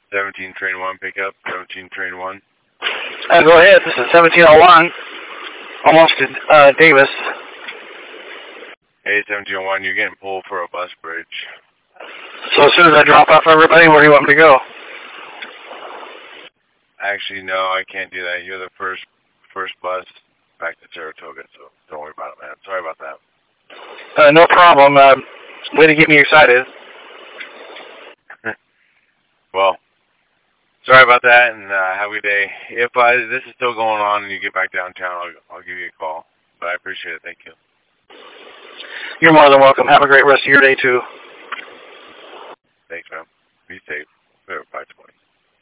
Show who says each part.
Speaker 1: 17 train 1 pickup, 17 train 1.
Speaker 2: Go ahead. This is 1701. Almost to Davis.
Speaker 1: Hey, 1701, you're getting pulled for a bus bridge.
Speaker 2: So as soon as I drop off everybody, where do you want me to go?
Speaker 1: Actually, no, I can't do that. You're the first bus back to Saratoga, so don't worry about it, man. Sorry about that.
Speaker 2: No problem. Way to get me excited.
Speaker 1: Well, sorry about that, and have a good day. If this is still going on and you get back downtown, I'll give you a call. But I appreciate it. Thank you.
Speaker 2: You're more than welcome. Have a great rest of your day, too.
Speaker 1: Thanks, man. Be safe. 520.